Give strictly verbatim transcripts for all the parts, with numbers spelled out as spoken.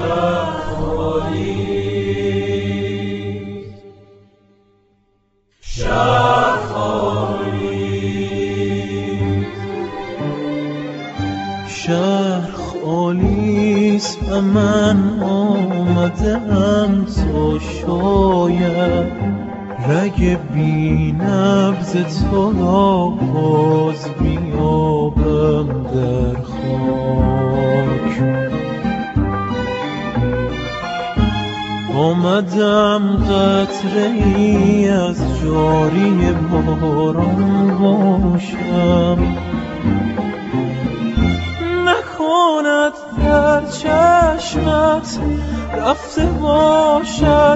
شهر خالیست و من آمدم تا شاید رگ بی نبض تو را باز بیابم در خاک. آمدم قطره ای از جاری باران باشم، نکند در چشمت رفته باشد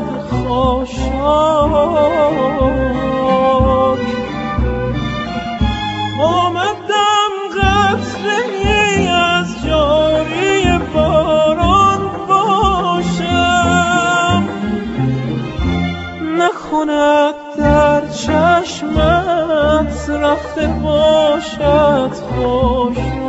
خاشاک. آمدم قطره ای از جاری باران باشم، نکند در چشمت رفته باشد خاشاک.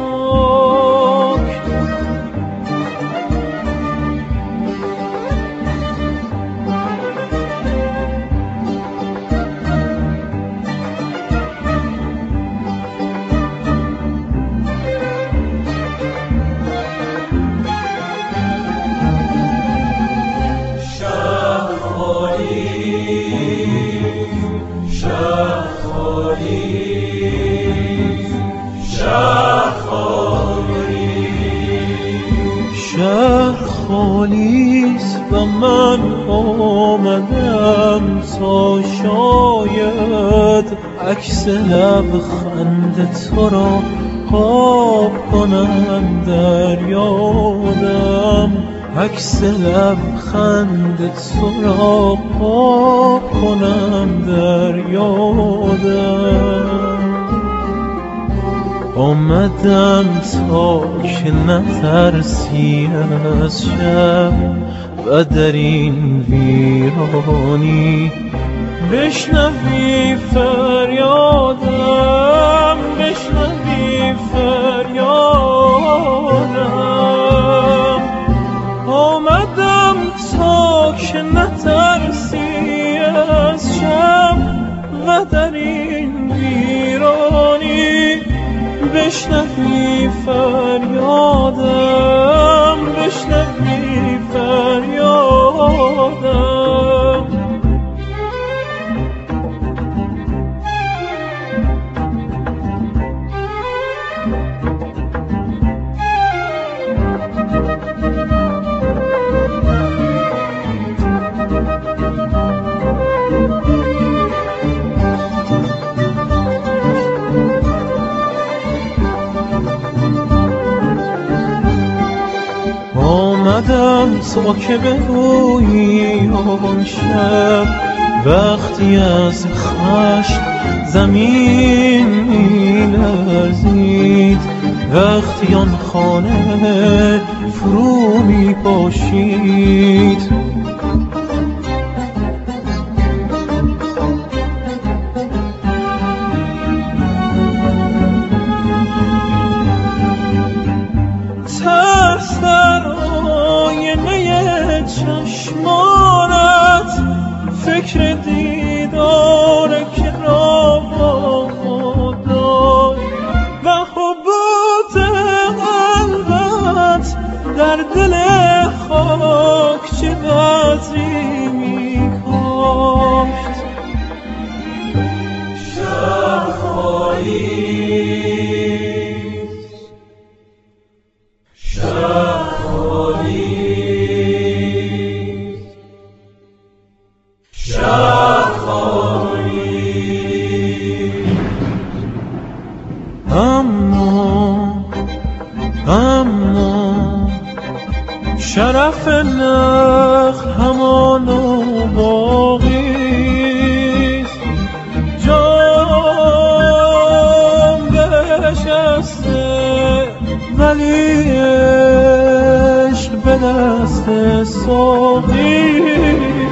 شهر خالیست و من آمدم تا شاید عکس لبخند تو را خواب کنم در یادم، عکس لبخند تو را خواب کنم در یادم. آمدم تا که نترسی از شب و در این ویرانی بشنوی فریادم، بشنوی فریادم. آمدم تا که نترسی از شب و در این ویرانی بشنوی فریادم، بشنوی فریادم. آمدم تا که به روی آن شب وقتی از خشم زمین می‌لرزید، وقتی آن خانه فرو می‌پاشید، چشمانت فکر دیدار که را داشت و حبوط قلبت در دل خاک چه بذری می کاشت. شهر خالیست، شهر اما اما شرف نخل همان و باقیست، جام بنشسته ولی عشق به دست ساقی.